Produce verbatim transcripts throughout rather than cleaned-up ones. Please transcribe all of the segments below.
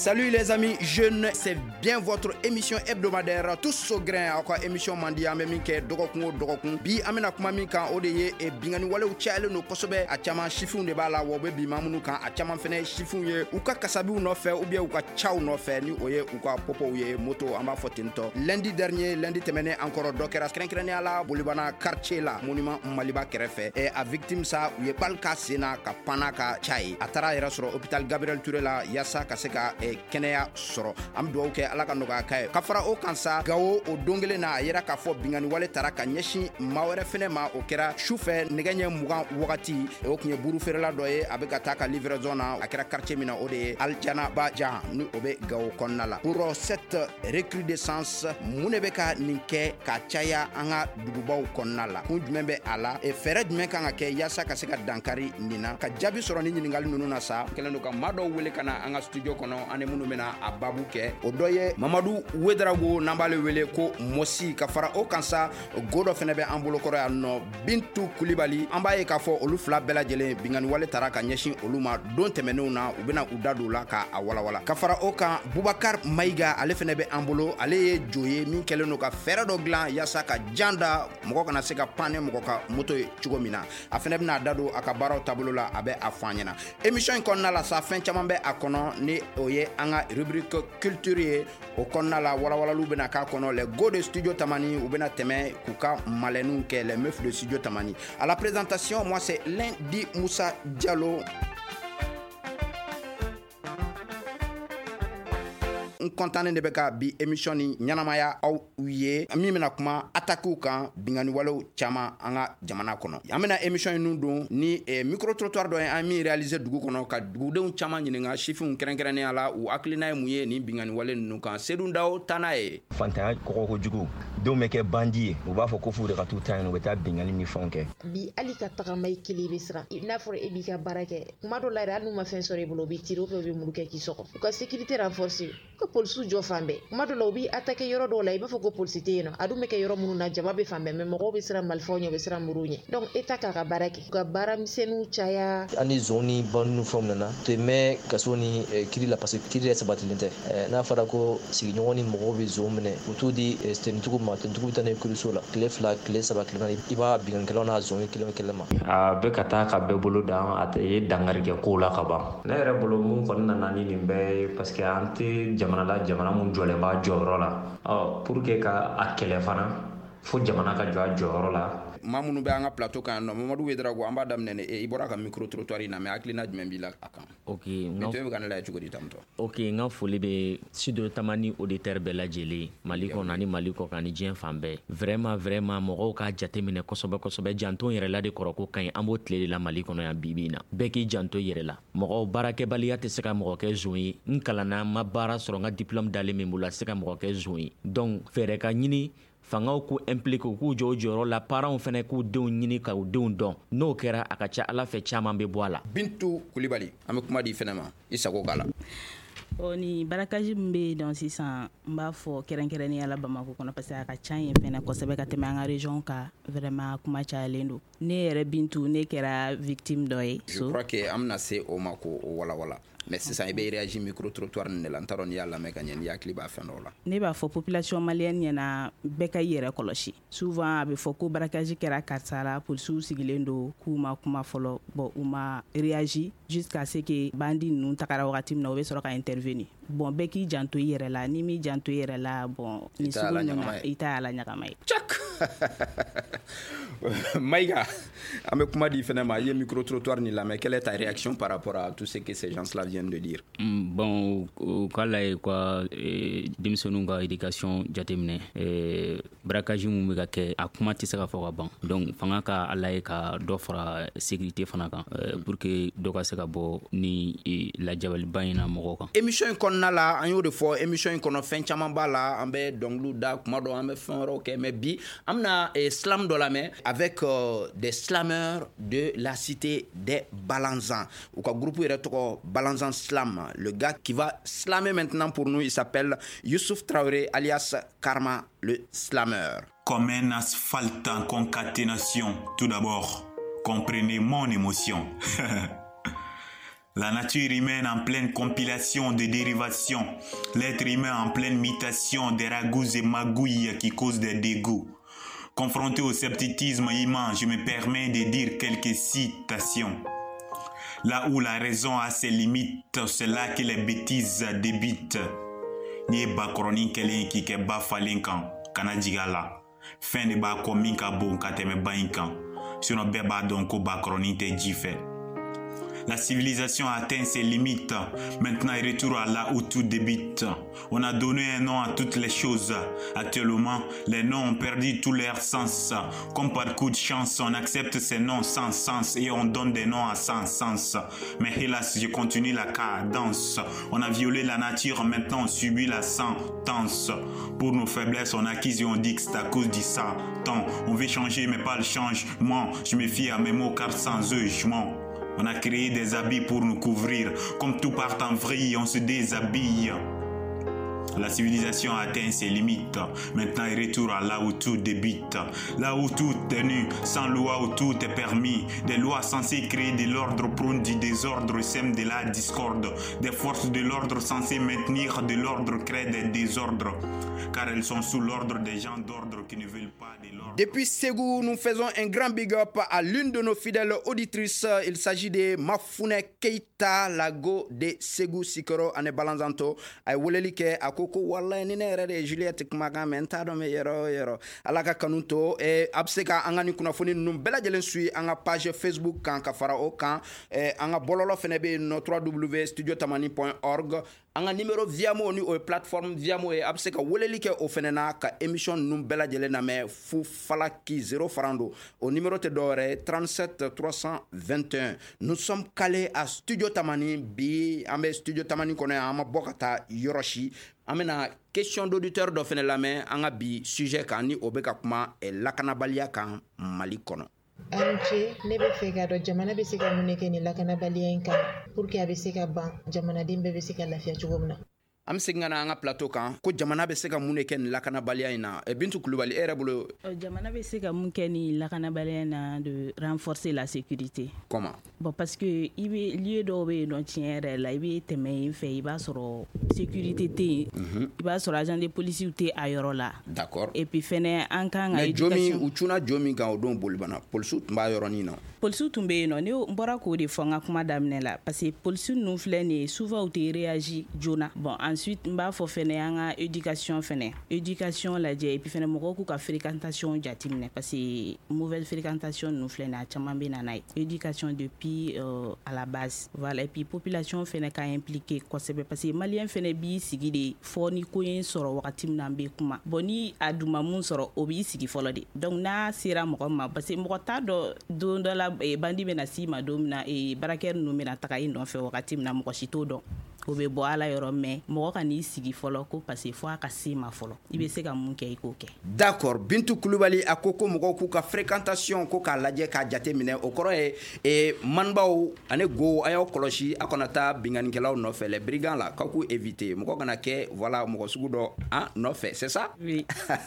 Salut les amis jeunes, c'est bien votre émission hebdomadaire tous au grain à quoi émission mandi a même ke dogokun dogokun bi amena kuma min kan o de ye e bingani wale u chaile no kosobe a chama chifun de bala wo be bi mamunu kan a chama fene chifun ye u ka kasabi no fe ou bien u ka chaw no fe ni oye u ka popo ye moto amba fotinto lundi dernier lundi temene encore dokera skrenkreni ala bolibana quartier la monument maliba kerefe e a victime sa u ye palka sena ka panaka chai atara era soro hôpital Gabriel Touré la yasa ka seka e kɛnɛya sɔrɔ an bɛ dugawu kɛ ala ka nɔgɔya k'a ye ka fara o kan sa Gawo o don kelen na a yera k'a fɔ bingani wale tara ka ɲɛsin maa wɛrɛ fɛnɛ ma o kɛra sufɛ nɛgɛ ɲɛ mugan wagati o tun ye buru feerela dɔ ye a bɛ ka taa ka livraison na a kɛra quartier min na o de ye Aljanaba Jahan ni o bɛ Gawo kɔnɔna la pour cette recrudescence mun de bɛ ka nin kɛ ka caya an ka dugubaw kɔnɔna la kun jumɛn bɛ a la e fɛɛrɛ jumɛn kan ka kɛ yaasa ka se ka dankari nin na ka jaabi sɔrɔ ni ɲininkali ninnu na sa kɛlen don ka maa dɔw wele ka na an ka studio kɔnɔ ani minnu bɛna a babu kɛ o dɔ ye Mamadu Wedrago n'an b'ale wele ko Mosi ka fara o kan sa go dɔ fɛnɛ bɛ an bolokɔrɔ yan nɔ Bintu Kulibali an b'a ye k'a fɔ olu fila bɛɛ lajɛlen bingani wale tara ka ɲɛsin olu ma don tɛmɛnenw na u bɛna u da don la k'a walawala ka fara o kan Bubakar Mayiga ale fɛnɛ bɛ an bolo ale ye jo ye min kɛlen don ka fɛɛrɛ dɔ dilan yaasa ka jan da mɔgɔ kana se ka pan ne mɔgɔ ka moto ye cogo min na a fɛnɛ bɛna da don a ka baaraw taabolo la a bɛ a fɔ an ɲɛna émission in kɔnɔna la sa fɛn caman bɛ a kɔnɔ ni o ye an ka rubrique culture ye o kɔnɔna la walawalalu bɛna k'a kɔnɔ les go de studio Tamani u bɛna tɛmɛ k'u ka malɛninw kɛ les meufs de studio Tamani à la présentation moi c'est Lundi Moussa Diallo. n kɔntannen de bɛ ka bi émission ni ɲanamaya aw ye min bɛna kuma attaquew kan bingani walew caman an ka jamana kɔnɔ an bɛna émission in nun don ni eh, micro trottoir dɔ ye an min réaliser dugu kɔnɔ ka dugudenw caman ɲininka sifinw kɛrɛnkɛrɛnnenya la u hakilina ye mun ye nin bingani wale ninnu kan Seydou Ndaw taa n'a ye fantanya kɔgɔ kojugu denw bɛ kɛ bandi ye u b'a fɔ ko f'u de ka t'u ta yen u bɛ taa bingani ni fɛnw kɛ bi hali ka tagama i kelen i bɛ siran n'a fɔra e b'i ka baara kɛ kuma dɔ la yɛrɛ hali n'u ma fɛn sɔrɔ i bolo u bɛ tiri ou bien u bɛ muru kɛ k'i sɔgɔ u ka sécurité renforcer ka polisiw jɔ fan bɛɛ kuma dɔ la u b'i attaquer yɔrɔ dɔw la i b'a fɔ ko polisi tɛ yen nɔ a dun bɛ kɛ yɔrɔ minnu na jama bɛ fan bɛɛ mais mɔgɔw bɛ siran malifɛnw ɲɛ u bɛ siran muruw ɲɛ donc état k'a ka baara kɛ u ka baara misɛnninw caya ani zone ni bandi ni fɛnw nana tɛ mɛn kaso ni kiiri la parce que kiiri yɛrɛ sabatilen tɛ n'a fɔra ko sigiɲɔgɔn ni mɔgɔw bɛ zone minɛ u t'u di tenitigiw ma tenitigiw bɛ taa n'a ye kiiriso la tile fila tile saba tile naani i b'a binganikɛlaw n'a zone kelen kelen ma a bɛ ka taa ka bɛɛ bolo dan a ye dangarikɛ kow la ka ban ne yɛrɛ bolo mun kɔni nana ni nin bɛɛ ye parce que an tɛ jamana la jamana mun jɔlen b'a jɔyɔrɔ la ɔ pour que ka a kɛlɛ fana fo jamana ka jɔ a jɔyɔrɔ la maa minnu bɛ an ka plateau kan nɔ Mamadu Wedrago an b'a daminɛ i bɔra ka micro trottoir in na mais hakilina jumɛn b'i la a kan ok mais to bɛ ka ne lajɛ cogo di tantɔ ok n ka foli bɛ studio Tamani auditeur bɛɛ lajɛlen Mali kɔnɔ ani Mali kɔ kan ani diɲɛ fan bɛɛ vraiment vraiment mɔgɔw ka jateminɛ kosɛbɛ kosɛbɛ janto yɛrɛ la de kɔrɔ ko ka ɲi an b'o tile de la Mali kɔnɔ yan bi bi in na bɛɛ k'i janto yɛrɛ la mɔgɔw baarakɛbaliya tɛ se ka mɔgɔ kɛ zon ye n kalanna n ma baara sɔrɔ n ka diplôme dalen min bolo a tɛ se ka mɔgɔ kɛ zon ye donc fɛɛrɛ ka ɲini fangaw k'u impliqué u k'u jɔ o jɔyɔrɔ la parents fɛnɛ k'u denw ɲini ka u denw dɔn n'o kɛra a ka ca ala fɛ caman bɛ bɔ a la Bintu Kulibali an bɛ kuma di fɛnɛ ma i sago k'a la o ni barakaji min bɛ dɔn sisan n b'a fɔ kɛrɛnkɛrɛnnenya la Bamako kɔnɔ parce que a ka ca yen fɛnɛ kosɛbɛ ka tɛmɛ an ka région kan vraiment kuma cayalen don ne yɛrɛ Bintu ne kɛra victime dɔ ye je crois que an bɛna se o ma k'o walawala mais sisan i bɛ réagir micro trottoir nin de la n t'a dɔn n'i y'a lamɛn ka ɲɛ n'i hakili b'a fɛn dɔw la ne b'a fɔ population malienne ɲɛna bɛɛ ka i yɛrɛ kɔlɔsi souvent a bɛ fɔ ko barakaji kɛra karisa la polisiw sigilen don k'u ma kuma fɔlɔ bon u ma réagir jusqu'à ce que bandi ninnu tagara wagati min na u bɛ sɔrɔ ka intervenir bon bɛɛ k'i janto i yɛrɛ la n'i m'i janto i yɛrɛ la bon ni sugu ninnu na i t'a la ɲagama ye cak Maïga an bɛ kuma di fɛnɛ ma i ye micro trottoir nin lamɛn quelle est ta réaction par rapport à tout ce que ces gens-là viennent de dire mm, bon o k'ala ye quoi denmisɛnninw ka éducation jateminɛ barakaji mun bɛ ka kɛ a kuma tɛ se ka fɔ ka ban donc fanga ka ala ye ka dɔ fara sécurité fana kan pour que dɔ ka se ka bɔ ni lajabaliba in na mɔgɔw kan émission in kɔnɔna la an y'o de fɔ émission in kɔnɔ fɛn caman b'a la an bɛ dɔnkiliw da kuma dɔ an bɛ fɛn wɛrɛw kɛ mais bi an bɛna slam dɔ lamɛn avec euh, des slameurs de la cité des Balanzans ou ka groupe yɛrɛ tɔgɔ Balanzan Slam le gars qui va slammer maintenant pour nous il s'appelle Youssouf Traoré alias Karma le slameur. Comme un asphalte en concaténation, tout d'abord comprenez mon émotion. La nature humaine en pleine compilation de dérivations. L'être humain en pleine mutation des ragouts et magouilles qui causent des dégoûts. Confronté au scepticisme immense, je me permets de dire quelques citations. Là où la raison a ses limites, c'est là que les bêtises débitent. Ni ba chronique qui ke ba falinkan kana jigala. Fin de ba kominka bon kateme bainkan. Sinon beba donc ba chronique te jifé. La civilisation a atteint ses limites. Maintenant, il retourne à là où tout débute. On a donné un nom à toutes les choses. Actuellement, les noms ont perdu tout leur sens. Comme par coup de chance, on accepte ces noms sans sens et on donne des noms à sans sens. Mais hélas, je continue la cadence. On a violé la nature, maintenant on subit la sentence. Pour nos faiblesses, on acquise et on dit que c'est à cause du Satan. On veut changer, mais pas le changement. Je me fie à mes mots car sans eux, je mens. On a créé des habits pour nous couvrir. Comme tout part en vrille, on se déshabille. La civilisation a atteint ses limites. Maintenant, il retourne à là où tout débute. Là où tout est nu, sans loi où tout est permis. Des lois censées créer de l'ordre prônent du désordre, sèment de la discorde. Des forces de l'ordre censées maintenir de l'ordre créent des désordres. Car elles sont sous l'ordre des gens d'ordre qui ne veulent pas de l'ordre. Depuis Ségou, nous faisons un grand big up à l'une de nos fidèles auditrices. Il s'agit de Mafune Keita, la go de Ségou Sikoro, ane balanzanto. Ay wolelike akoko wala ni nere de Juliette Kumaga mentado me yero yero. Alaka kanunto e abseka angani kunafoni num bela jelen sui anga page Facebook kan ka fara o kan e anga bololo fenebe no w w w point studio tamani point org. Anga numéro viamo ni o plateforme viamo e abseka wolelike o fenena ka émission num bela jelen na me fu falaki zéro farando au numéro te d'ore trente-sept trois cent vingt et un. Nous sommes calés à Studio Tamani bi ambe Studio Tamani koné ama bokata yoroshi amena question d'auditeur do fene lame anga bi sujet kan ni obeka kuma e lakanabaliya kan Mali kono. Anche ne be fe ga do jamana be se ka muneke ni lakanabaliya en kan pour que abe se ka ban jamana dimbe be se ka lafiya chugomna. Am segana anga plateau kan ko jamana be se ka mun ke ni lakanabaliya ina e Bintu Kulubali ere bolo jamana be se ka mun ke ni lakanabaliya na de renforcer la sécurité. Comment? Bon parce que ibe lieu do be no tiere la ibe teme fe iba soro sécurité te iba soro agent de police ou te ayoro la. D'accord. Et puis fene an kan a éducation. Jomi uchuna jomi kan odon bolibana police mba yoro ni no. Police tumbe no ni mbora ko de fonga kuma damne la parce que police nous flene souvent ou te réagit jona. Bon ensuite mba fo fene anga éducation fene. Éducation la je et puis fene moko ku ka fréquentation jatimne parce que mauvaise fréquentation nous flene a chamambe na night. Éducation depuis euh, à la base. Voilà et puis population fene ka impliqué quoi c'est parce que malien fene bi sigi de foni ko yen soro wakatim na be kuma. Boni aduma mun soro obi sigi folo de. Donc na sira moko ma parce que moko ta do do do la e bandi mena si ma domina e baraker no mena taka indo fe wakatim na moko shito do. Obe bo ala yoro me moko ka ni sigi folo ko parce que fo aka si ma folo. Ibe se ka mun ke iko ke. D'accord, Bintu Kulubali akoko moko ku ka fréquentation ko ka laje ka jate mine okoro e e manbaw ane go ayo koloshi akonata binganikelaw no fe les brigands là ka ku éviter moko kana ke voilà moko sugudo ah no fe c'est ça? Oui.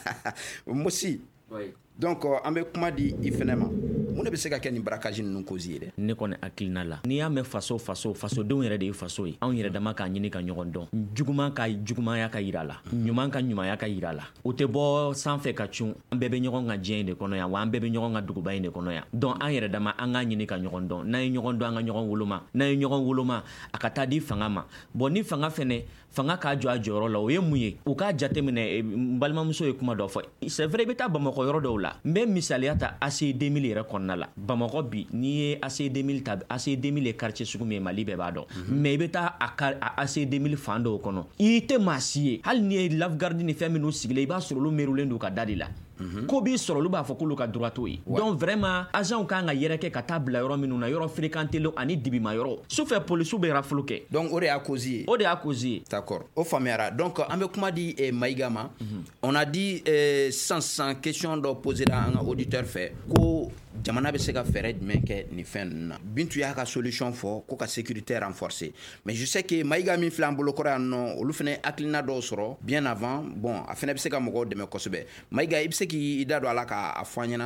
Moi aussi. Oui. Donc an bɛ kuma di i fɛnɛ ma mun de bɛ se ka kɛ ni barakaji ninnu cause ye dɛ ne kɔni hakilina la n'i y'a mɛn faso faso fasodenw yɛrɛ de ye faso ye anw yɛrɛ dama k'a ɲini ka ɲɔgɔn dɔn juguman ka jugumanya ka yira la ɲuman ka ɲumanya ka yira la o tɛ bɔ sanfɛ ka cun an bɛɛ bɛ ɲɔgɔn ka diɲɛ in de kɔnɔ yan wa an bɛɛ bɛ ɲɔgɔn ka duguba in de kɔnɔ yan donc an yɛrɛ dama an k'a ɲini ka ɲɔgɔn dɔn n'an ye ɲɔgɔn dɔn an ka ɲɔgɔn woloma n'an ye ɲɔgɔn woloma a ka taa di fanga ma bon ni fanga fɛnɛ fanga k'a jɔ a jɔyɔrɔ la o ye mun ye u k'a jateminɛ n balimamuso ye kuma dɔ fɔ c'est vrai i bɛ taa bamakɔ yɔrɔ dɔw la n bɛ misaliya ta A C deux mille yɛrɛ kɔnɔna la bamakɔ bi n'i ye A C deux mille ta A C deux mille ye quartier sugu min ye Mali bɛɛ b'a dɔn mais i bɛ taa a A C deux mille fan dɔw kɔnɔ i tɛ maa si ye hali n'i ye lafgarde ni fɛn minnu sigilen i b'a sɔrɔ olu meriwulen don ka da de la ko b'i sɔrɔ olu b'a fɔ k'olu ka droit t'o ye donc vraiment agent kan ka yɛrɛkɛ ka taa bila yɔrɔ minnu na yɔrɔ fréquenté ani dibima yɔrɔ sufɛ polisiw bɛ rafolo kɛ donc o de y'a cause ye o de y'a cause ye d'accord o faamuyara donc an bɛ kuma di eh, Maïga ma on a dit eh, sans sans question dɔ posé la an ka auditeur fɛ ko jamana bɛ se ka fɛɛrɛ jumɛn kɛ nin fɛn ninnu na Bintu y'a ka solution fɔ ko ka sécurité renforcer mais je sais que Maïga min filɛ an bolokɔrɔ yan nɔ olu fɛnɛ hakilina dɔw sɔrɔ bien avant bon a fɛnɛ bɛ se ka mɔgɔw dɛmɛ kosɛbɛ Maïga i bɛ se k'i da don a la k'a fɔ an ɲɛna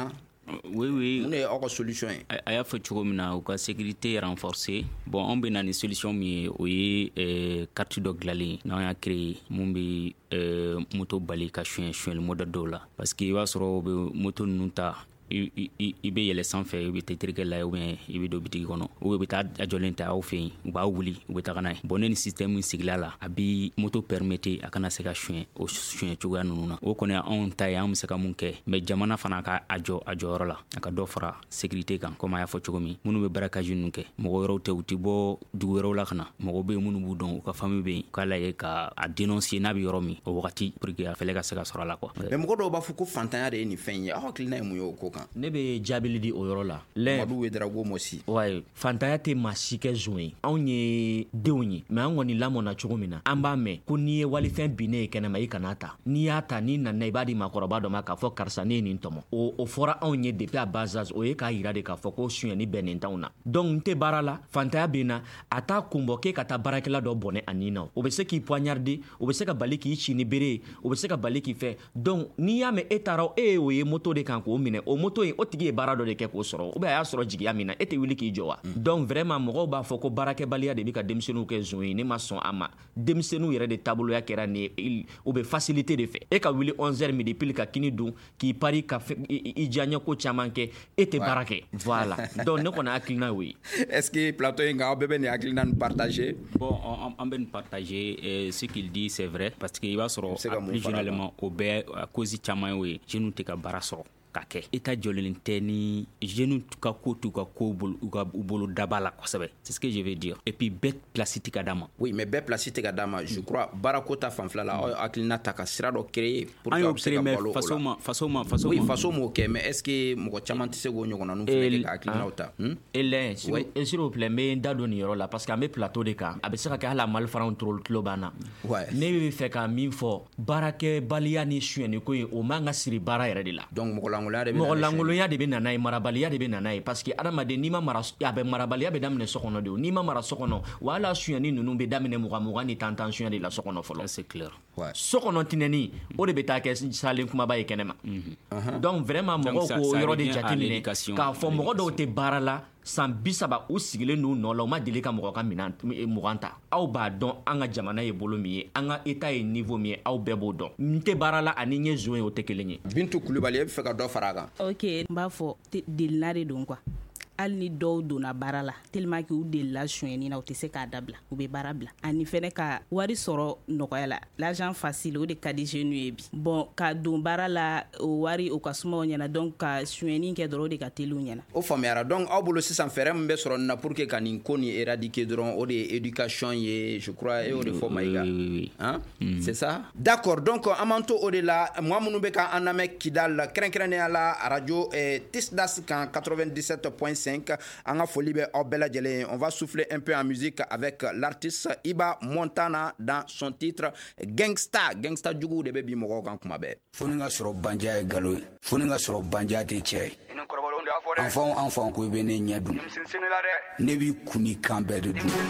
Oui, oui. On est hors solution. A y'a fɔ cogo min na u ka sécurité renforcée. Bon, on bɛ na ni solution min ye o ye carte dɔ dilanlen n'an y'a créé mun bɛ moto bali ka suɲɛ suɲɛli mode dɔw la parce que i b'a sɔrɔ u bɛ moto ninnu ta. I bɛ yɛlɛ sanfɛ i bɛ terikɛ la ou bien i bɛ don bitigi kɔnɔ ou bɛ taa a jɔlen ta aw fɛ yen u b'a wuli u bɛ taga n'a ye bon ne ni système min sigila la a bi moto permettre a kana se ka suɲɛ o suɲɛ cogoya ninnu na o kɔni anw ta ye an bɛ se ka mun kɛ mais jamana fana ka a jɔ a jɔyɔrɔ la a ka dɔ fara sécurité kan comme a y'a fɔ cogo min minnu bɛ barakaji ninnu kɛ mɔgɔ wɛrɛw tɛ u tɛ bɔ dugu wɛrɛw la ka na mɔgɔ bɛ yen minnu b'u dɔn u ka famille bɛ yen u k'a lajɛ ka a dénoncer n'a bɛ yɔrɔ min o wagati pour que a fɛlɛ ka se ka sɔrɔ a la quoi. mais mɔgɔ dɔw b'a fɔ ko fantanya de ye nin fɛn ye aw hakilina ye mun ye o ko kan. ne bɛ jaabili di o yɔrɔ la. Madu Wedrago Mosi. Ouais, fantanya tɛ maa si kɛ zon ye. Anw ye denw ye, mais an kɔni lamɔna cogo min na, an b'a mɛn ko n'i ye walifɛn binnen ye kɛnɛma i kan'a ta. N'i y'a ta n'i nana i b'a di maakɔrɔba dɔ ma k'a fɔ karisa ne ye nin tɔmɔ. O o fɔra anw ye depuis à bas âge o ye k'a yira de k'a fɔ ko suɲɛni bɛnnen t'anw na. Donc n tɛ baara la, fantanya bɛ na, a t'a kun bɔ k'e ka taa baarakɛla dɔ bɔnɛ a nin na. O bɛ se k'i poignarder, o bɛ se ka bali k'i ci ni bere ye, o bɛ se ka bali k'i fɛ. Donc n'i y'a mɛn e taara e o ye moto de kan k'o minɛ, o moto in o tigi ye baara dɔ de kɛ k'o sɔrɔ ou bien a y'a sɔrɔ jigiya min na e tɛ wuli k'i jɔ wa. Donc vraiment mɔgɔw b'a fɔ ko baarakɛbaliya de bɛ ka denmisɛnninw kɛ zon ye ne ma sɔn a ma denmisɛnninw yɛrɛ de taaboloya kɛra nin ye o bɛ facilité de fɛ e ka wuli onze heures midi pile ka kini dun k'i pari ka i diyaɲɛ ko caman kɛ e tɛ baara kɛ voilà donc ne kɔni hakilina y'o ye. Est-ce que plateau in kan aw bɛɛ bɛ nin hakilina nin partager? Bon an bɛ nin partager ce qu'il dit c'est vrai parce que i b'a sɔrɔ plus généralement o bɛɛ cause caman y'o ye jeunes tɛ ka baara sɔrɔ ka kɛ état jɔlen tɛ ni jeunes ka ko t'u ka ko u ka u bolo daba la kosɛbɛ c'est ce que je veux dire et puis bɛɛ place tɛ ka d'a ma. Oui mais bɛɛ place tɛ ka d'a ma je crois baarako ta fanfɛla la aw hakilina ta ka sira dɔ créer pour que aw bɛ se ka balo o la. faso ma faso ma faso ma oui faso m'o kɛ mais est-ce que mɔgɔ caman tɛ se k'o ɲɔgɔnna ninnu fɛnɛ kɛ ka hakilinaw ta. Elɛn s'il vous plaît n bɛ n da don nin yɔrɔ la parce que an bɛ plateau de kan a bɛ se ka kɛ hali a malifaranw tulo b'an na. ne bɛ fɛ ka min fɔ baarakɛbaliya ni suɲɛni ko in o man ka siri baara yɛrɛ de la. donc mɔgɔ langoloya de bɛ mɔgɔ langoloya de bɛ nana ye marabaliya de bɛ nana ye parce que adamaden n'i ma mara a bɛ marabaliya bɛ daminɛ so kɔnɔ de o n'i ma mara so kɔnɔ wa hali a suɲɛni ninnu bɛ daminɛ mugan mugan ni tan tan suɲɛ de la so kɔnɔ fɔlɔ. c'est clair. so kɔnɔ tinɛni o de bɛ taa kɛ salen kumaba ye kɛnɛma. donc vraiment mɔgɔw k'o yɔrɔ de jateminɛ k'a fɔ mɔgɔ dɔw tɛ baara la san bi saba u sigilen n'u nɔ la u ma deli ka mɔgɔ ka minɛn mugan ta aw b'a dɔn an ka jamana ye bolo min ye an ka état ye niveau min ye aw bɛɛ b'o dɔn n tɛ baara la ani n ye zon ye o tɛ kelen ye. Bintu Kulibali e bɛ fɛ ka dɔ fara a kan. ok n b'a fɔ delila de don quoi hali ni dɔw donna baara la tellement que u delila suɲɛni na u tɛ se k'a dabila u bɛ baara bila ani fɛnɛ ka wari sɔrɔ nɔgɔya la l'argent facile o de ka di jeunes ye bi bon ka don baara la o wari o ka suma o ɲɛna donc ka suɲɛni kɛ dɔrɔn o de ka teli u ɲɛna. o faamuyara donc aw bolo sisan fɛɛrɛ min bɛ sɔrɔ nin na pour que ka nin ko nin éradiquer dɔrɔn o de ye éducation ye je crois e o de fɔ Mayiga hein c'est ça d'accord donc an m'an to o de la maa minnu bɛ k'an lamɛn Kidal kɛrɛnkɛrɛnnenya la radio Tisdas kan quatre-vingt-dix-sept point cinq an ka foli bɛ aw bɛɛ lajɛlen. On va souffler un peu en musique avec l'artiste Iba Montana dans son titre Gangsta. Gangsta jugu de bɛ bi mɔgɔw kan kuma bɛɛ. Fo ni ka sɔrɔ banja ye galo ye fo ni ka sɔrɔ banja tɛ cɛ ye an fanw an fanw ko i bɛ ne ɲɛ dun ne b'i kun ni kan bɛɛ de dun.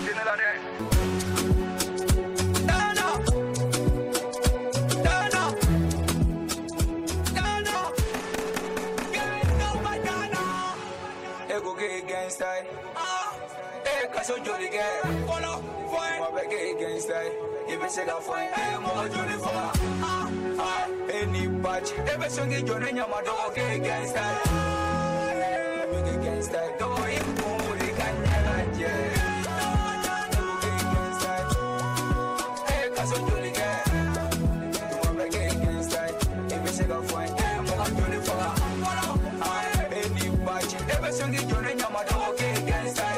So jolly girl, follow, fight. My back against that. If it's a fight, I'm more jolly for ah ah. Any batch, every song you join your dog against that. Big against that. Don't you move the can yeah. Against that. Hey, cause so jolly girl. My back against that. If it's a fight, I'm more jolly for ah. Any batch, every song you join your dog against that.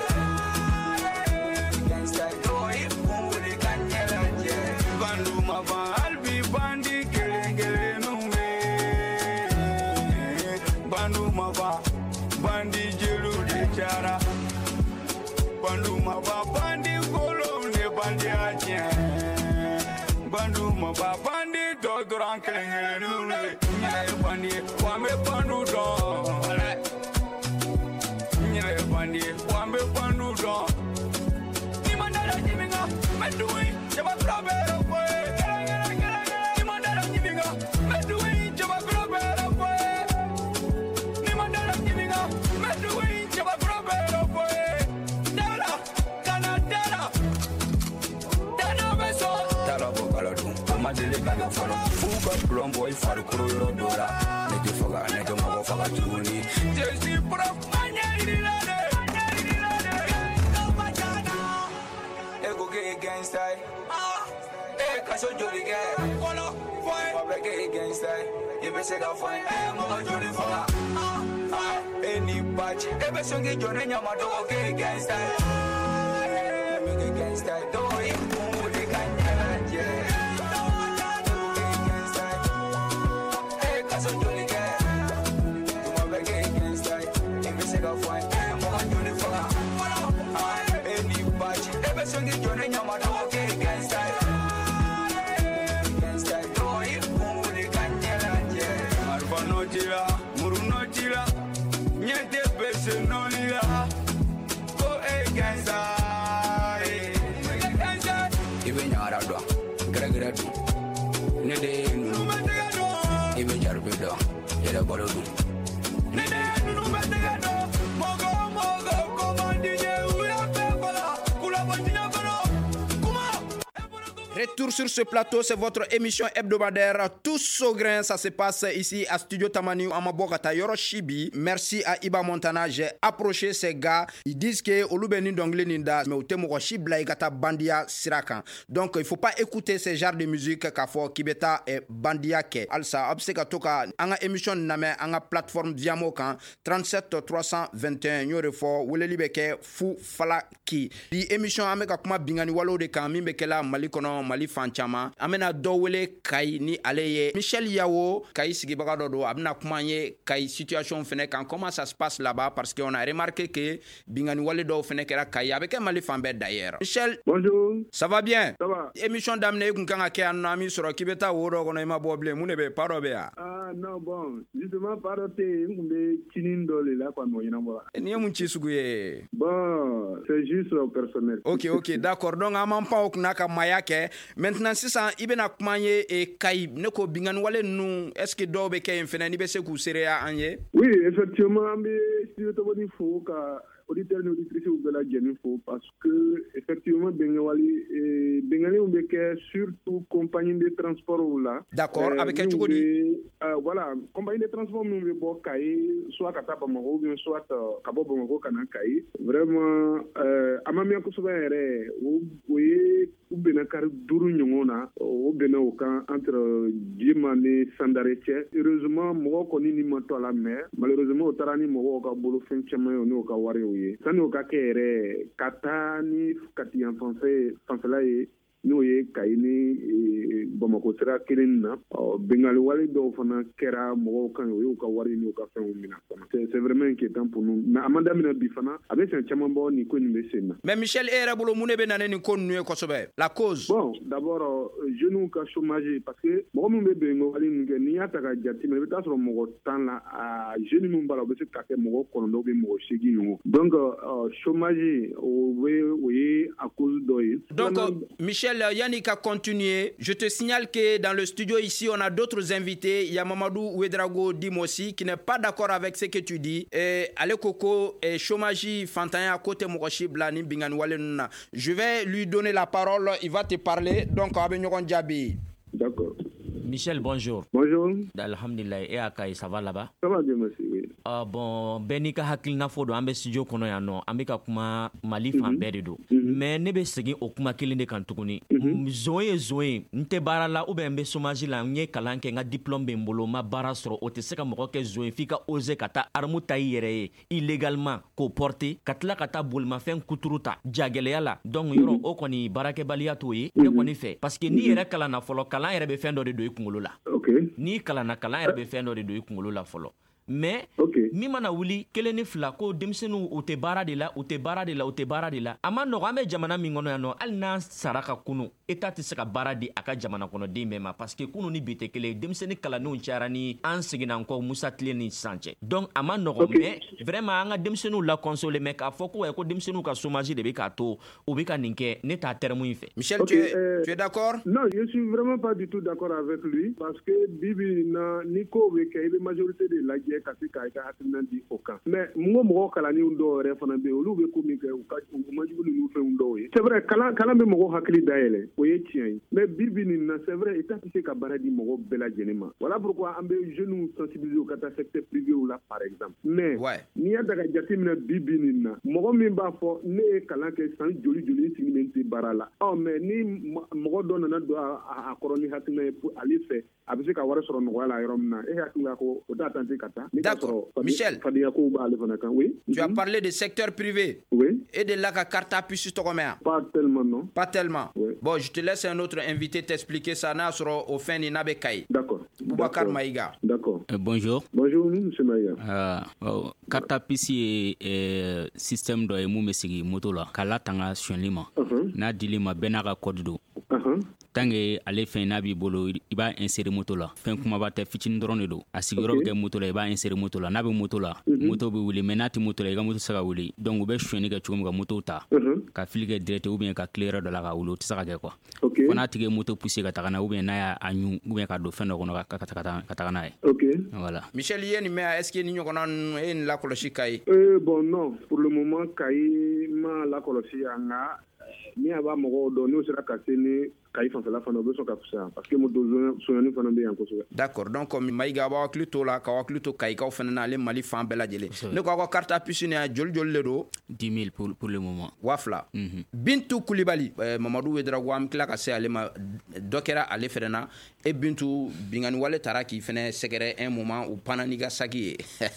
Bandi jelu de chara Bandu maba bandi kolo ne bandi achen Bandu maba bandi do duran kelengele nule Nyale bandi wame bandu do Nyale bandi wame bandu do Ni mandara jiminga medui jaba krabero kwe Ni mandara jiminga medui jaba krabero kwe Ni mandara caso jolike Kolo foy Mabeke against that If it's a foy Eh mo joli fola Ah ah Any batch Ebe songi jone nyama dogo ke against that Mabeke against that Do it Mumuli kanyala je Against that Eh caso jolike Mabeke against that If it's a foy Eh mo joli fola Ah any batch Ebe songi jone nyama dogo ke against that Tira, muruno tira, niente pese no lira. Go against I. Even yara do, gregra do. Nede no. Even jarbe do, yara bolo do. Nede no matega do. Mogo mogo komandi je uya pekola. Kula botinya kono. Kuma. Retour sur ce plateau, c'est votre émission hebdomadaire Tous au grain. Ça se passe ici à Studio Tamani Amabogata Yoroshibi. Merci à Iba Montana. J'ai approché ces gars. Ils disent que Olubeni Dongle Ninda, mais au Temorashi Blaigata Bandia Sirakan. Donc il faut pas écouter ce genre de musique kafo Kibeta et Bandia ke. Alsa obseka toka anga émission name anga plateforme Diamokan trente-sept trois cent vingt et un Yorefo Weleli beke Fu Falaki. Di émission ameka kuma bingani walo de kan mimbekela Malikono Mali Fanchama amena dowele kay ni aleye Michel Yao kay sigibaga dodo abna kumanye kay situation fene kan comment ça se passe là-bas parce qu'on a remarqué que bingani wale do fene kera kay avec Mali Fambe d'ailleurs. Michel, bonjour. Ça va bien? Ça va. Émission d'amne kun kan ke anami soro kibeta woro kono ma boble munebe parobe a. Ah non bon, justement parote ngumbe chinindo le la kwa moyena mbola. Ni mun chisuguye. Bon, c'est juste au personnel. OK, OK, d'accord. Donc amam pa oknaka mayake. Maintenant si ça ibena kumanye e kay ne ko bingan wale nu est-ce que do be kay fene ni be se ku serea anye? Oui, effectivement, mais si je te dis faut ka auditeur et auditrice ou de la Jenny faut parce que effectivement Bengali et Bengali on be surtout compagnie de transport là. D'accord, euh, avec quel chukodi? Euh, voilà, compagnie de transport nous be bo kay soit kata Bamako bien soit kabo Bamako kana kay. Vraiment euh amamia ko soba ere ou oui ou benakar duru nyongona ou benoka entre Jimani Sandareche. Heureusement mo ko ni mo to la mer. Malheureusement au tarani mo ko bolo fin chama no ka wari sani o ka kɛ yɛrɛ ka taa ni kati yan fanfɛ fanfɛla ye n'o ye Kayi ni Bamako sira kelen na bengali wale dɔw fana kɛra mɔgɔw kan o y'u ka wari n'u ka fɛnw minɛ fana c'est vraiment inquiétant pour nous mais a ma daminɛ bi fana a bɛ sɛn caman bɔ nin ko nin bɛ sen na. Mais Michel e yɛrɛ bolo mun de bɛ na nin ko ninnu ye kosɛbɛ la cause? Bon d'abord jeunes ka chômage parce que mɔgɔ min bɛ bengali ninnu kɛ n'i y'a ta ka jate minɛ i bɛ taa sɔrɔ mɔgɔ tan la a jeunes min b'a la o bɛ se ka kɛ mɔgɔ kɔnɔntɔn bɛ mɔgɔ seegin ɲɔgɔn donc chômage o bɛ o ye a cause dɔ ye. Donc Michel Yannick a continué. Je te signale que dans le studio ici, on a d'autres invités. Il y a Mamadou Ouedraogo Dimossi qui n'est pas d'accord avec ce que tu dis. Et Ale Koko et Chomaji Fantanya à côté Mokoshi Blani Binganwale Nuna. Je vais lui donner la parole. Il va te parler. Donc, Abenyogon Djabi. D'accord. Michel, bonjour. Bonjour. Alhamdulillah. Et Akaï, ça va là-bas? Ça va bien, merci, oui. Uh, bon, Benika hakilina fodo ambe studio kono ya no ambeka kuma Mali fan bede do. Mais ne be segi okuma kilinde kan tukuni. Zoe zoe nte bara la ube mbe somaji la nye kalanke nga diplôme be mbolo ma bara soro o te seka moko ke zoe fika oze kata armu tayi yere illégalement ko porter katla kata bolma fen kuturuta jagele yala. Donc yoro o koni barake balia to yi ne koni fe parce que ni yere kala na folo kala yere be fen do de do ikungolo la. Okay. Ni kala na kala yere be fen do de do ikungolo la folo. Mais okay. Mi mana wuli kelen ni fila ko denmisɛnninw u tɛ baara de la u tɛ baara de la u tɛ baara de la a ma nɔgɔ an bɛ jamana min kɔnɔ yan nɔ hali n'an sara ka kunu État tɛ se ka baara di a ka jamana kɔnɔden bɛɛ ma parce que kunu ni bi tɛ kelen denmisɛnnin kalanenw cayara ni an seginna an kɔ Musa Tile ni sisan cɛ donc a ma nɔgɔ okay. Mais vraiment an ka denmisɛnninw la consoler mais k'a fɔ ko ko denmisɛnninw ka chômage de bɛ k'a to u bɛ ka nin kɛ ne t'a terme in fɛ. Michel, okay, tu es, euh, tu es d'accord? Non, je suis vraiment pas du tout d'accord avec lui parce que bibi na ni ko bɛ kɛ i bɛ majorité de lajɛ ka se ka i ka hakilina di o kan mais mɔgɔ mɔgɔ kalanniw dɔw yɛrɛ fana bɛ yen olu bɛ ko min kɛ u ka u ma jugu ninnu fɛnw dɔw ye c'est vrai kalan kalan bɛ mɔgɔ hakili dayɛlɛ o ye tiɲɛ ye mais bi bi nin na c'est vrai état tɛ se ka baara di mɔgɔ bɛɛ lajɛlen ma voilà pourquoi an bɛ jeunes sensibiliser ka taa secteur privé la par exemple mais n'i y'a ta ka jateminɛ bi bi nin na mɔgɔ min b'a fɔ ne ye kalan kɛ san joli joli n sigilen tɛ baara la ɔ mais ni mɔgɔ dɔ nana don a kɔrɔ ni hakilina ye ale fɛ a bɛ se ka wari sɔrɔ nɔgɔya la yɔrɔ min na e hakilila ko o t'a tenter ka taa d'accord Michel fadenya ko b'ale fana kan oui tu as parlé de secteur privé oui et de la carte à puce tɔgɔ mɛn pas tellement non pas tellement oui. Bon je te laisse un autre invité t'expliquer ça n'a sɔrɔ o fɛn nin n'a bɛ Kayi d'accord Boubacar Maïga d'accord euh, bonjour bonjour monsieur Maïga euh, oh, carte à puce ye euh, système dɔ ye mun bɛ sigi moto la k'a latanga suɲɛli ma uh -huh. n'a dili ma bɛɛ n'a ka code don uh -huh. tant que ale fɛn n'a b'i bolo i b'a insérer moto la fɛn kumaba tɛ fitinin dɔrɔn de don a sigiyɔrɔ bɛ kɛ moto la i b'a insérer moto la n'a bɛ moto la uh -huh. moto bɛ wuli mais n'a tɛ moto la i ka moto tɛ se ka wuli donc u bɛ suɲɛni kɛ cogo min ka moto ta uh -huh. ka fili kɛ direct ou bien ka clé yɔrɔ dɔ la ka wuli o tɛ se ka kɛ quoi okay. fo n'a tigi ye moto pousser ka taga n'a ou bien n'a y'a ɲu ou bien ka don fɛn dɔ kɔnɔ ka ka taga n'a ye okay. voilà. Michel ye nin mɛn est-ce que ni ɲɔgɔnna ninnu e nin lakɔlɔsi Kayi euh, bon non pour le moment Kayi ma lakɔlɔsi an ka ni a b'a mɔgɔw dɔn n'o sera ka se ni Kayi fanfɛla fana o bɛ sɔn ka fisa parce que moto soɲɛni fana bɛ yan kosɛbɛ d'accord donc Maïga b'aw hakili to la k'aw hakili to Kayikaw fana na ale Mali fan bɛɛ lajɛlen ne ko aw ka carte à puce nin a joli joli de don dix mille pour, pour le moment waa fila mm -hmm. Bintu Kulibali eh, Mamadu Wedrago an tila ka se ale ma dɔ kɛra ale fɛnɛ na e Bintu bingani wale taara k'i fɛnɛ sɛgɛrɛ un moment u panna n'i ka saki ye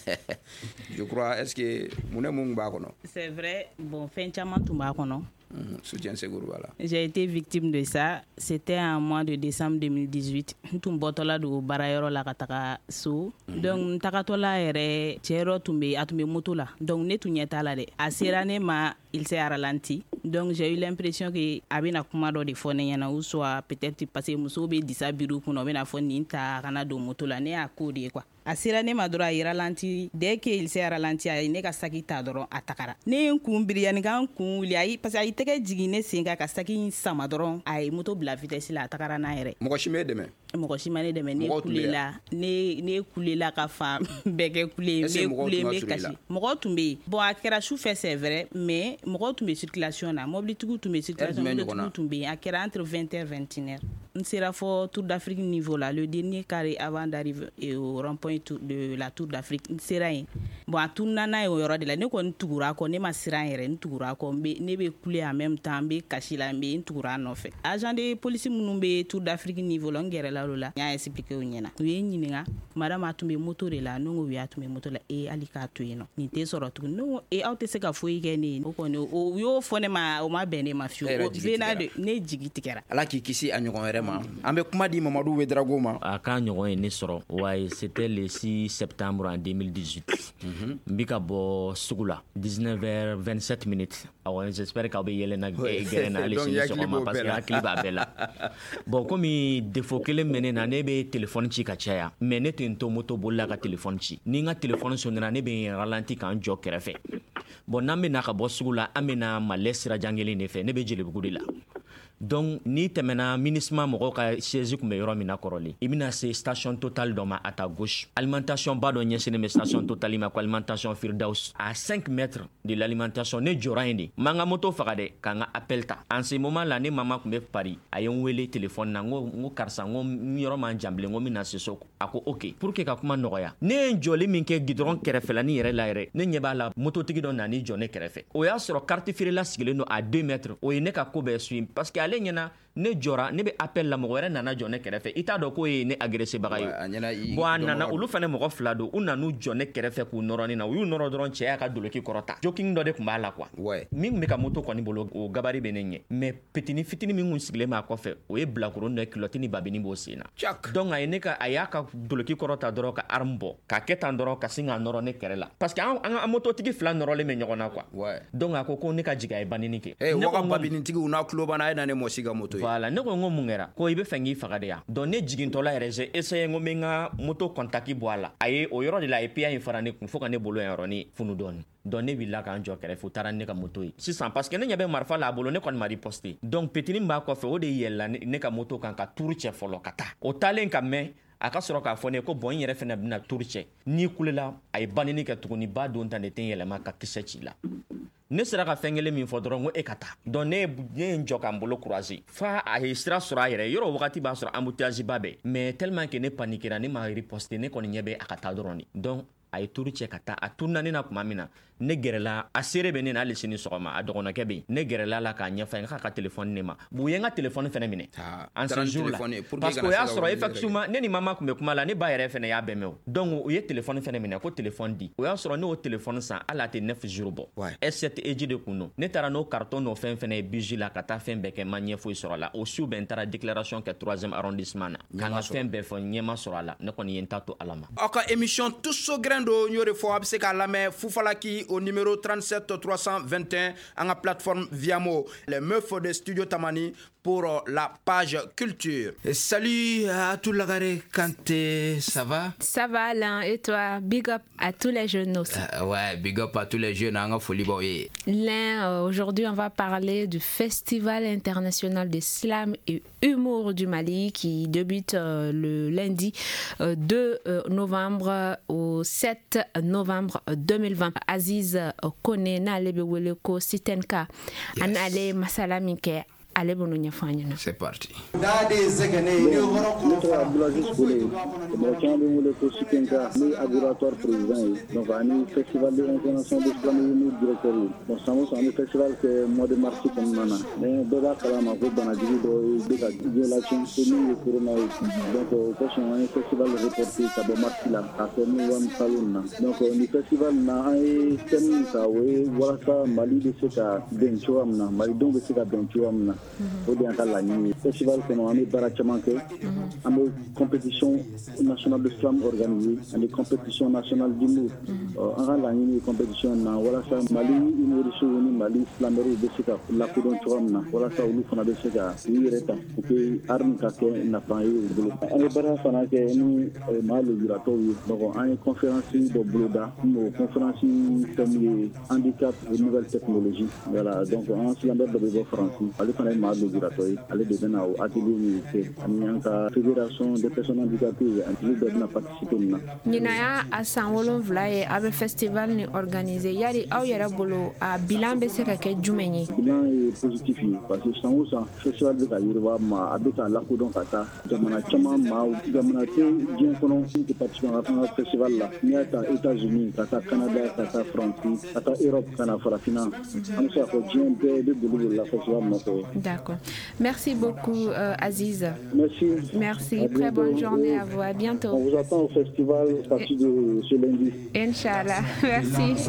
je crois est-ce que mun ne mun b'a kɔnɔ c'est vrai bon fɛn caman tun b'a kɔnɔ Mmh, soutien sécurité voilà. J'ai été victime de ça. C'était en mois de décembre deux mille dix-huit. Ntum botola do barayoro la kataka so. Mm -hmm. Donc takatola ere chero tumbe atumbe moto la. Donc ne tunyeta la de. Asirane ma il s'est ralenti. Donc j'ai eu l'impression que abina kuma do de fone yana ou soit peut-être passer muso be disa biru kuno bena fone inta kana do moto la ne akodi quoi. Asira ne ma dɔrɔn a ye ralenti dès que il s'est ralenti a ye ne ka saki ta dɔrɔn a tagara ne ye n kun biri yanni ka n kun wuli ayi parce que a ye tɛgɛ jigin ne sen kan ka saki sama dɔrɔn a ye moto bila vitesse la a tagara n'a yɛrɛ mɔgɔ si m'e dɛmɛ mɔgɔ si ma ne dɛmɛ ne kulela ne ne kulela ka fan bɛɛ kɛ kule me kule me kasi mɔgɔ tun bɛ yen bon a kɛra sufɛ c'est vrai mais mɔgɔ tun bɛ circulation na mobilitigiw tun bɛ circulation mobilitigiw tun bɛ yen a kɛra entre vingt heures vingt et une heures n sera fɔ Tour d'Afrique niveau la le dernier carré avant d'arriver au rond-point de la Tour d'Afrique n sera yen bon a tununa n'a ye o yɔrɔ de la ne kɔni tugura kɔ ne ma siran yɛrɛ n tugura kɔ ne bɛ kule en même temps n bɛ kasi la n bɛ n tugura nɔfɛ agent de police minnu bɛ Tour d'Afrique niveau la n gɛrɛ la olu la n y'a expliqué o ɲɛna u ye n ɲininka madame a tun bɛ moto de la ne ko oui a tun bɛ moto la e hali k'a to yen nɔ nin tɛ sɔrɔ tuguni ne ko e aw tɛ se ka foyi kɛ ne ye o kɔni o y'o fɔ ne ma o ma bɛn ne ma fiyewu o venant de ne jigi tigɛra ala k'i kisi a ɲɔgɔn wɛrɛ ma an bɛ kuma di Mamadu Wedrago ma a ka ɲɔgɔn ye ne sɔrɔ ouais c'était le six septembre en deux mille dix-huit n bɛ ka bɔ sugu la dix-neuf heures vingt-sept minutes awɔ j'espère qu'aw bɛ yɛlɛnna gɛrɛ na hali sini sɔgɔma parce que hakili b'a bɛɛ la bon komi défaut kelen bɛ ne na ne bɛ téléphone ci ka caya mais ne tɛ n to moto bolila ka téléphone ci ni n ka téléphone sonnera ne bɛ n ralenti k'an jɔ kɛrɛfɛ bon n'an bɛ na ka bɔ sugu la an bɛ na Malɛ sirajan kelen de fɛ ne bɛ Jelibugu de la donc ni tɛmɛna MINUSMA mɔgɔw ka siège kun bɛ yɔrɔ min na kɔrɔlen i bɛna se station Total dɔ ma à ta gauche alimentation ba dɔ ɲɛsinnen bɛ station Total ma ko alimentation Firdaus à cinq mètres de l'alimentation ne jɔra yen de n m'an ka moto faga dɛ k'an ka appel ta en ce moment là ne mama kun bɛ Paris a ye n wele téléphone na n ko n ko karisa n ko n yɔrɔ man jan bilen n ko n bɛna se so a ko ok pour que ka kuma nɔgɔya ne ye jɔli min kɛ goudron kɛrɛfɛlani yɛrɛ la yɛrɛ ne ɲɛ b'a la mototigi dɔ nani jɔ ne kɛrɛfɛ o y'a sɔrɔ carte feerela sigilen don à deux mètres o ye ne ka ko bɛɛ suit parce que ale ɲɛna ne jɔra ne bɛ appel la mɔgɔ wɛrɛ nana jɔ ne kɛrɛfɛ i t'a dɔn k'o ye ne agressebaga ye bon a nana olu fana mɔgɔ fila don u nan'u jɔ ne kɛrɛfɛ k'u nɔrɔnin na u y'u nɔrɔ dɔrɔn cɛ y'a ka doloki kɔrɔta joking dɔ de tun b'a la quoi min tun bɛ ka moto kɔni bolo o gabari bɛ ne ɲɛ mais petini fitini min kun sigilen b'a kɔfɛ o ye bilakoron dɔ culotte ni babini b'o sen na donc a ye ne ka a y'a ka doloki kɔrɔta dɔrɔn ka arme bɔ k'a kɛ tan dɔrɔn ka sin k'a nɔrɔ ne kɛrɛ la parce que an ka mototigi fila nɔrɔlen bɛ ɲɔgɔn na quoi donc a ko ko ne ka jigin a ye banini kɛ waga babinitigiw n'a tulo banna a ye na ne mɔsi ka moto ye voilà ne ko n ko mun kɛra ko i bɛ fɛ k'i faga de yan donc ne jigintɔla yɛrɛ j'ai essayé n ko n bɛ n ka moto contact bɔ a la a ye o yɔrɔ de la a ye piya in fara ne kun fo ka ne bolo yan yɔrɔnin funu dɔɔni donc ne wulila k'an jɔ kɛrɛfɛ u taara ne ka moto ye sisan parce que ne ɲɛ bɛ marifa la a bolo ne kɔni ma riposte donc petinin b'a kɔfɛ o de yɛlɛla ne ka moto kan ka turu cɛ fɔlɔ ka taa o taalen ka mɛn a ka sɔrɔ k'a fɔ ne ko bon n yɛrɛ fɛnɛ bɛna turu cɛ n'i kulela a ye banini kɛ tuguni ba don tan de tɛ yɛlɛma ka kisɛ ci la ne sera ka fɛn kelen min fɔ dɔrɔn ko e ka taa donc ne ye n jɔ ka n bolo croiser fa a ye sira sɔrɔ a yɛrɛ yɔrɔ wagati b'a sɔrɔ embouteillage ba bɛ mais tellement que ne paniquera ne ma riposter ne kɔni ɲɛ bɛ a ka taa dɔrɔn de donc a ye turu cɛ ka taa a tunna ne na kuma min na ne gɛrɛla a seere bɛ ne na hali sini sɔgɔma a dɔgɔnɔkɛ bɛ yen ne gɛrɛla la k'a ɲɛfɔ n k'a ka téléphone ne ma bon u ye n ka téléphone fɛnɛ minɛ en ce jour là parce que o y'a sɔrɔ effectivement ne ni mama kun bɛ kuma la ne ba yɛrɛ fɛnɛ y'a bɛn mɛn o donc u ye téléphone fɛnɛ minɛ ko téléphone di o y'a sɔrɔ ne y'o téléphone san hali a tɛ neuf jours bɔ S sept E J de kun don ne taara n'o carton n'o fɛn fɛnɛ ye biji la ka taa fɛn bɛɛ kɛ ma ɲɛ foyi sɔrɔ a la o su bɛ n taara déclaration kɛ troisième arrondissement na k'an ka fɛn bɛɛ fɔ ɲɛma sɔrɔ a la ne kɔni ye n ta to ala ma aw ka émission tous so grain do n y'o de fɔ a bɛ se k'a lamɛn Fufalaki au numéro trente-sept trois cent vingt et un en la plateforme Viamo, les meufs de Studio Tamani pour la page culture. Et salut à tout le gars Kanté, ça va? Ça va Alain, et toi? Big up à tous les jeunes aussi. Uh, ouais, big up à tous les jeunes en folie boy. Alain, euh, aujourd'hui on va parler du Festival international de slam et humour du Mali qui débute euh, le lundi euh, deux novembre au sept novembre deux mille vingt. Aziz euh, Kone na lebe weleko Sitenka an ale masalamike. C'est parti. Donc, un festival international de slam directeur. Bon, ça c'est un festival que mois de mars comme nana. Mais beba kala ma ko bana digi do de ka violation ni corona. Donc, ko c'est un festival reporté ka bo mars là. A fait nous wam salon. Donc, le festival na ay thème ça we wala sa Mali de ce ka bencho amna. Mali donc de ce ka bencho amna. O de anta la ni festival que nous avons bara chaman ke am compétition nationale de slam organisée and compétition nationale d'humour en la ni compétition na wala sa Mali humour so ni Mali slamero de sika la ko don chomna wala sa ulu fana de sika ni reta que arme ka ke na pa yi bulu an bara fana ke ni Mali durato donc en conférence de bloda no conférence comme handicap et nouvelles technologies voilà donc en slamber de français ali fana Mali aller de na atelier ni ka fédération des personnes handicapées anti de na participer na nina ya asan wolon vlaye abe festival ni organisé yari aw yara bolo a bilan be se ka ke jumenyi bilan est positif parce que sans ça festival de kayirwa ma abita la ko don kata jamana chama ma jamana te jin kono qui participer à festival là ni ata États-Unis kata Canada kata France kata Europe kana farafina am sa ko jin de de bulu la festival mo ko d'accord. Merci beaucoup euh, Aziz. Merci. Merci. Très bonne journée à vous. À bientôt. On vous attend au festival à partir de ce lundi. Inch'Allah. Merci.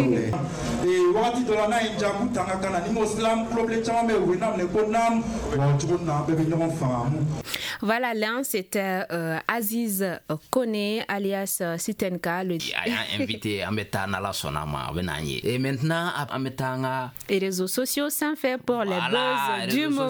Voilà, là, c'était euh, Aziz Kone, alias euh, Sitenka. Le... invité à Metana Sonama. Et maintenant, à Metanga. Les réseaux sociaux sont faits pour les voilà, buzz du moment.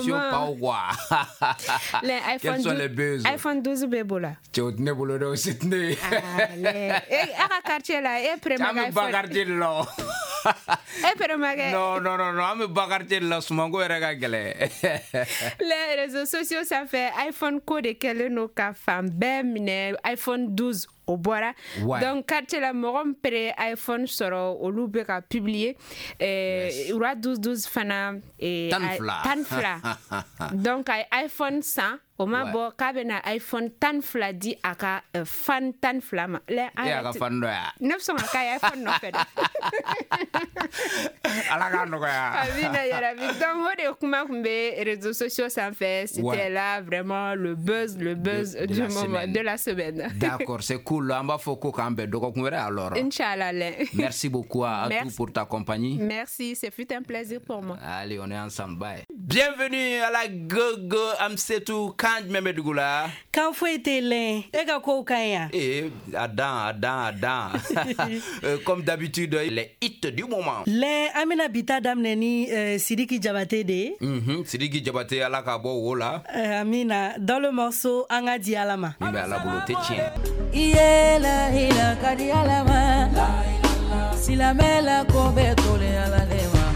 Les iPhone Quels sont douze, les buzz? iPhone douze bébola. Tu as ne bolo do sitne. Ah, les. Et à quartier là, et prema iPhone. Bagardi lo. Et prema. Non non non non, am bagardi lo sumango eraga gele. Les réseaux sociaux ça fait iPhone code quel no ka fam bem iPhone douze au boira. Ouais. Donc quand tu la morom pré iPhone sera au loup a publié et il y aura douze douze fana et tanfla. Donc iPhone cent au ma bo kabena iPhone tanfla di aka fan tanfla ma le aka fan do ya neuf cents aka iPhone no fait. Ala ga no ya. Avina yara vi donc on de kuma kumbe réseaux sociaux ça fait c'était ouais. Là vraiment le buzz le buzz de, de du moment semaine. De la semaine. D'accord, c'est cool. Amba foko kambe doko kumere alors. Inch'Allah. Merci beaucoup à Merci. Tout pour ta compagnie. Merci, c'est fut un plaisir pour moi. Allez, on est ensemble. Bye. Bienvenue à la Gogo Amsetou Kanj Memedgoula. Quand faut être l'un, et quand kaya. Et Adam, Adam, Adam. Comme d'habitude, les hits du moment. Les Amina Bita Damneni Sidiki Diabaté de. Mhm, Sidiki Diabaté à la Kabo Wola. Amina dans le morceau Angadi Alama. Mais à la boulotte tient. Iela ila kadi alama. Si la mela kobe tole ala lema.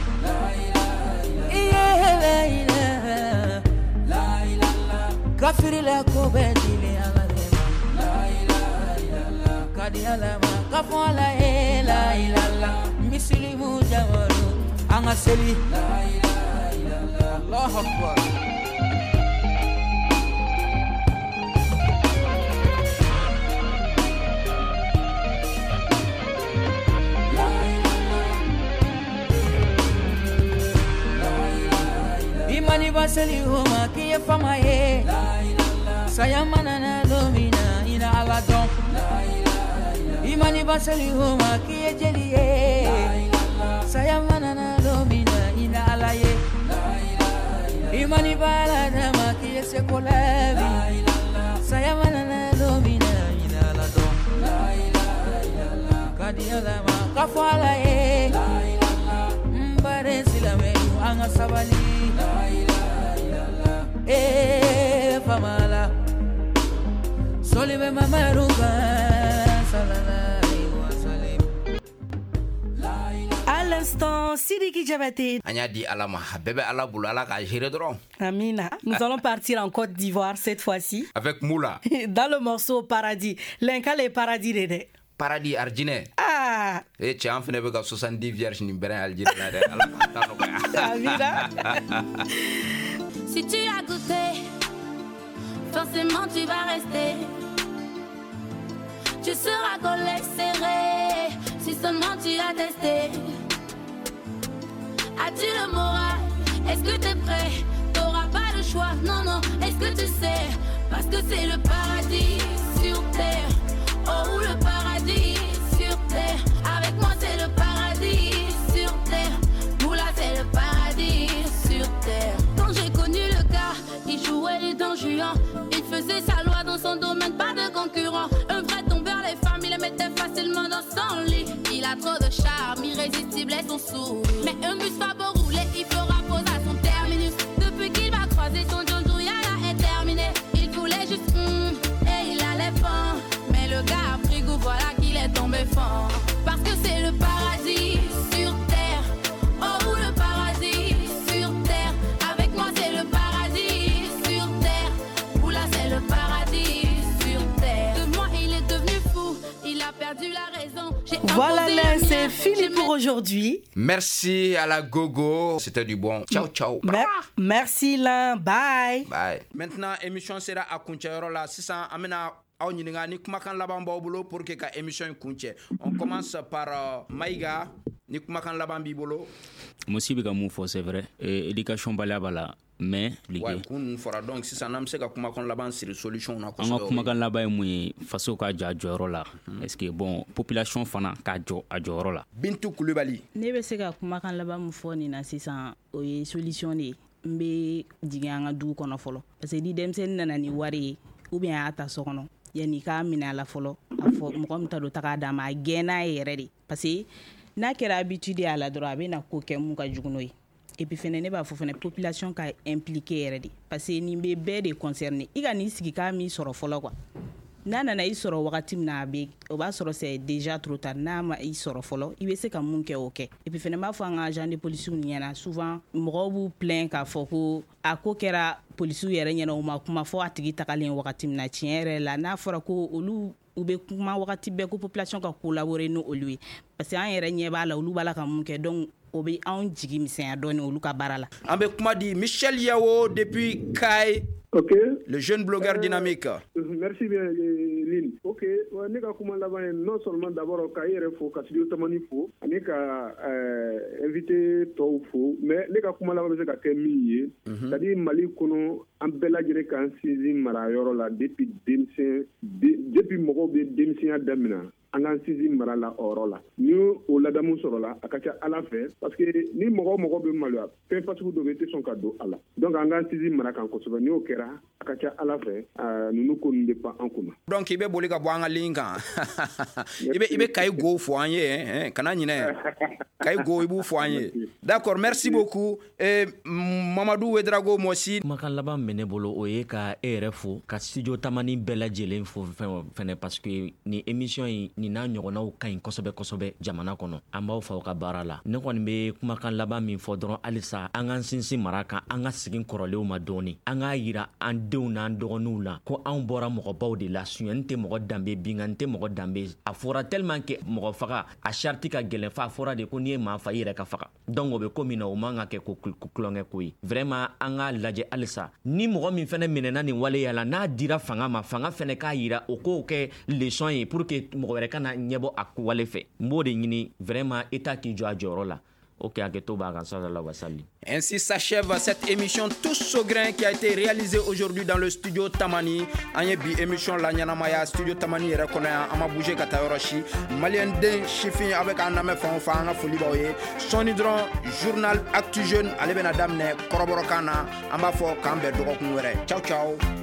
Iela ila. La ilaha. Kafiri la kobe dile ala lema. La ilaha. Kadi alama. Kafola ila ila. Mislimu jamalu. anga seli la ilaha illallah Allahu akbar Imani basali homa kiye fama ye la ilaha sayamana na domina ina ala don la ilaha Imani basali homa kiye jeli ye la ilaha sayamana na domina ina ala ye la ilaha Imani bala na ma kiye sekolabi la ilaha sayamana na domina ina ala don la ilaha kadiala ma kafala ye la ilaha mbare silame anga sabali la ilaha illallah eh famala solime mamaruba sallallahu wa sallam à l'instant Sidiki Diabaté anya di alama bébé ala bulu ala ka gérer dron Amina nous allons partir en Côte d'Ivoire cette fois-ci avec Moula dans le morceau Paradis l'inca les paradis de Paradis Argine. Ah. Et tu as fait soixante-dix vierges ni beren Algine. Si tu as goûté, forcément tu vas rester. Tu seras collé serré, si seulement tu as testé. As-tu le moral? Est-ce que t'es prêt? T'auras pas le choix, non, non, est-ce que tu sais? Parce que c'est le paradis sur terre. Oh, le paradis sur terre. Avec moi c'est le paradis sur terre. Moula c'est le paradis sur terre. Quand j'ai connu le gars, il jouait les dents juants. Il faisait sa loi dans son domaine, pas de concurrent. Un vrai tombeur, les femmes, il les mettait facilement dans son lit. Il a trop de charme, irrésistible est son sourd. Mais un bus va beau rouler, il fera pause à son terminus. Depuis qu'il va croiser son John Jouyala est terminé. Il voulait juste hum, et il allait pas. Mais le gars a pris goût, voilà qu'il est tombé fort. Parce que c'est le paradis sur terre. Oh, le paradis sur terre. Avec moi c'est le paradis sur terre. Oula c'est le paradis sur terre. De moi il est devenu fou, il a perdu la raison. Voilà là, c'est fini pour aujourd'hui. Merci à la gogo, c'était du bon. Ciao ciao. Mer- merci là, bye. Bye. Maintenant émission sera à Kunchayoro là, six cents amena aw ɲininga ni kumakan laban b'aw bolo pour que ka émission kun cɛ. On commence par uh, Maïga ni kumakan laban b'i bolo. Musi bɛ ka mun fɔ c'est vrai eh, éducation baliya b'a la mais ligue ouais kun fɔra donc sisan n'an bɛ se ka kumakan laban siri solution na an ka kumakan laban ye mun ye faso ka jɔ a jɔyɔrɔ la est-ce que bon population fana k'a jɔ a jɔyɔrɔ la. Bintu Kulibali ne bɛ se ka kumakan laban mun fɔ nin na sisan o ye solution de ye n bɛ jigin an ka duw kɔnɔ fɔlɔ parce que ni denmisɛnnin nana ni wari ye ou bien a y'a ta so kɔnɔ yanni k'a minɛ a la fɔlɔ a fɔ mɔgɔ min ta don ta k'a d'a ma a gɛn n'a ye yɛrɛ de parce que n'a kɛra habitude a la dɔrɔn a bɛ na ko kɛ mun ka jugu n'o ye et puis fɛnɛ ne b'a fɔ fɛnɛ population ka impliqué yɛrɛ de parce que nin bɛ bɛɛ de concerné i ka n'i sigi k'a m'i sɔrɔ fɔlɔ quoi n'a nana i sɔrɔ wagati min na a bɛ o b'a sɔrɔ c'est déjà trop tard n'a ma i sɔrɔ fɔlɔ i bɛ se ka mun kɛ o kɛ et puis fɛnɛ n b'a fɔ an ka agent de police ɲɛna souvent mɔgɔw b'u plaint k'a fɔ ko a ko kɛra policiw yɛrɛ ɲɛna u ma kuma fɔ a tigi tagalen wagati min na tiɲɛ yɛrɛ la n'a fɔra ko olu u bɛ kuma wagati bɛɛ ko population ka collaborer ni olu ye parce que an yɛrɛ ɲɛ b'a la olu b'a la ka mun kɛ donc o bɛ anw jigi misɛnya dɔɔni olu ka baara la. An bɛ kuma di Michel Yao depuis Kai. Ok. Le jeune blogueur euh, dynamique. Merci bien, Lynn. Ok. Ne ka kuma laban ye non seulement d'abord ka yɛrɛ fo ka studio tamani fo ani ka euh, invité tɔw fo mais ne ka kuma laban bɛ se ka kɛ min ye c'est-à-dire Mali kɔnɔ an bɛɛ lajɛlen k'an sinsin marayɔrɔ la depuis denmisɛn depuis mɔgɔw bɛ denmisɛnya daminɛ an k'an sinsin mara la o yɔrɔ la ni o ladamu sɔrɔla a ka ca Ala fɛ parce que ni mɔgɔ mɔgɔ bɛ maloya fɛn fasugu dɔ bɛ tɛ sɔn ka don a la donc an k'an sinsin mara kan kosɛbɛ n'o kɛra a ka ca Ala fɛ ninnu ko ninnu bɛ pan an kunna. Donc i bɛ boli ka bɔ an ka ligne kan i bɛ i bɛ Kayi Go fɔ an ye kana ɲinɛ Kayi Go i b'u fɔ an ye d'accord merci beaucoup eh, Mamadou Wedrago moi aussi. Kumakan laban min bɛ ne bolo o ye ka e yɛrɛ fo ka studio tamani bɛɛ lajɛlen fo fɛnɛ parce que ni émission in ni n'a ɲɔgɔnnaw ka ɲi kosɛbɛ kosɛbɛ jamana kɔnɔ an b'aw fa ka baara la ne kɔni bɛ kumakan laban min fɔ dɔrɔn halisa an k'an sinsin mara kan an ka segin kɔrɔlenw ma dɔɔni an k'a yira an denw n'an dɔgɔninw la ko anw bɔra mɔgɔbaw de la suɲɛni tɛ mɔgɔ danbe binkanni tɛ mɔgɔ danbe a fɔra tellement que mɔgɔ faga a charte ka gɛlɛn fa a fɔra de ko n'i ye maa fa i yɛrɛ ka faga donc o be ko min na o man ka kɛ ko kulonkɛ ko ye vraiment an ka lajɛ halisa ni mɔgɔ min fɛnɛ minɛna nin waleya la n'a dira fanga ma fanga fɛnɛ k'a yira o k'o kɛ leçon ye pour que mɔgɔ wɛrɛ kana ɲɛbɔ a wale fɛ n b'o de ɲini vraiment état k'i jɔ a jɔyɔrɔ la. Ok, ainsi s'achève cette émission Tous au grain qui a été réalisée aujourd'hui dans le studio Tamani. Anyebi émission la Nyanamaya studio Tamani reconnaît Ama bougé Katayoroshi Malien Den Chifin avec un ame fanfan Foliboye Sonidron journal Actu Jeune Alebena Damne Koroborokana Amafo Kambe Dogokunwere. Ciao ciao.